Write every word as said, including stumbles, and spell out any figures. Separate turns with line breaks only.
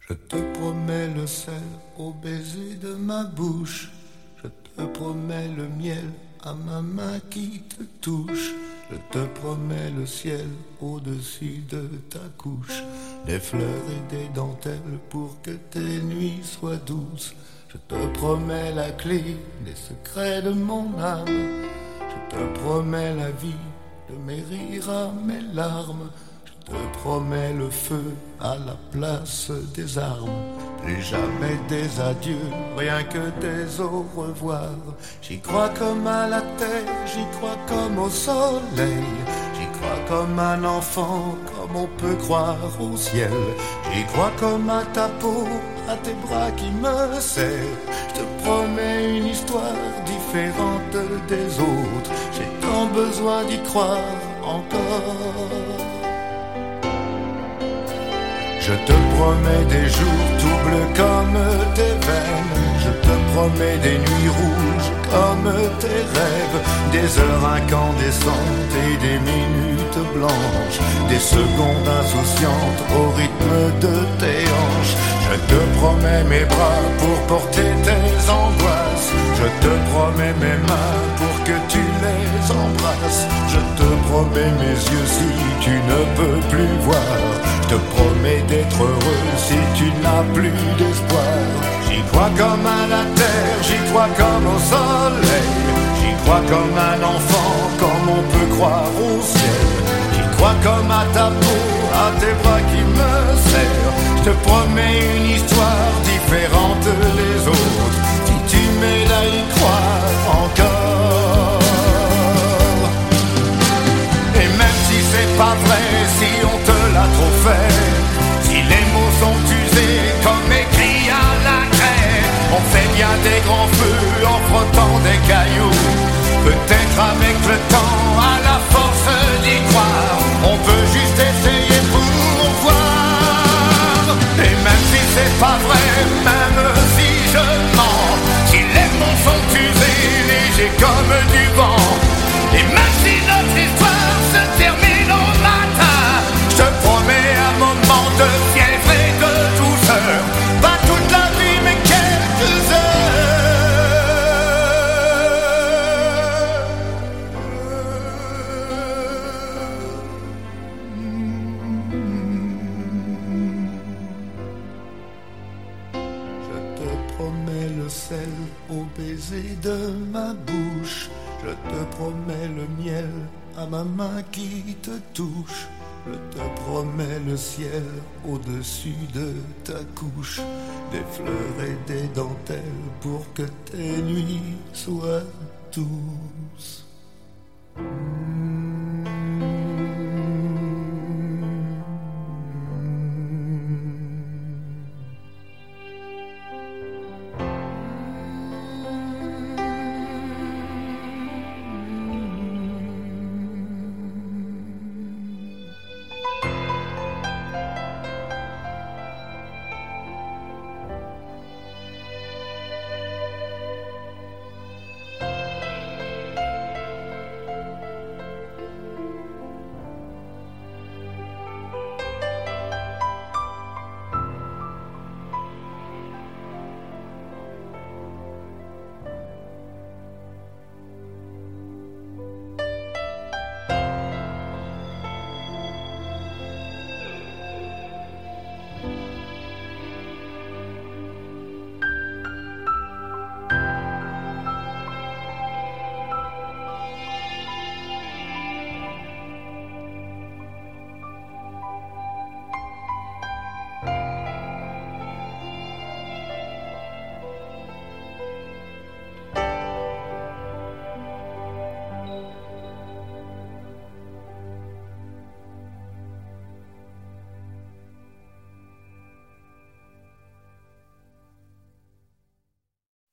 Je te promets le sel au baiser de ma bouche. Je te promets le miel à ma main qui te touche. Je te promets le ciel au-dessus de ta couche. Des fleurs et des dentelles pour que tes nuits soient douces. Je te promets la clé des secrets de mon âme. Je te promets la vie de mes rires à mes larmes. Je te promets le feu à la place des armes. Plus jamais des adieux, rien que des au revoir. J'y crois comme à la terre, j'y crois comme au soleil. J'y crois comme un enfant, comme on peut croire au ciel. J'y crois comme à ta peau, à tes bras qui me serrent. Je te promets une histoire différente des autres. J'ai tant besoin d'y croire encore. Je te promets des jours tout bleus comme tes veines. Je te promets des nuits rouges comme tes rêves. Des heures incandescentes et des minutes blanches. Des secondes insouciantes au rythme de tes hanches. Je te promets mes bras pour porter tes angoisses. Je te promets mes mains pour que tu les embrasses. Je te promets mes yeux si tu ne peux plus voir. Je te promets d'être heureux si tu n'as plus d'espoir. J'y crois comme à la terre, j'y crois comme au soleil. J'y crois comme un enfant, comme on peut croire au ciel. J'y crois comme à ta peau, à tes bras qui me serrent. Je te promets une histoire différente des autres. Si tu m'aides à y croire encore. Et même si c'est pas vrai, si on te l'a trop fait, si les mots sont usés comme écrits à la craie, on fait bien des grands feux en frottant des cailloux. Peut-être avec le temps, à la force d'y croire, on peut juste essayer pour voir. Et même si c'est pas vrai, même si je mens, si les mots sont usés, légers comme du vent, et même si notre histoire se termine au matin, je te promets un moment de fièvre et de douceur. Pas toute la vie mais quelques heures. Je te promets le sel au baiser de ma bouche. Je te promets le miel à ma main qui te touche. Je te promets le ciel au-dessus de ta couche. Des fleurs et des dentelles pour que tes nuits soient douces. Mmh.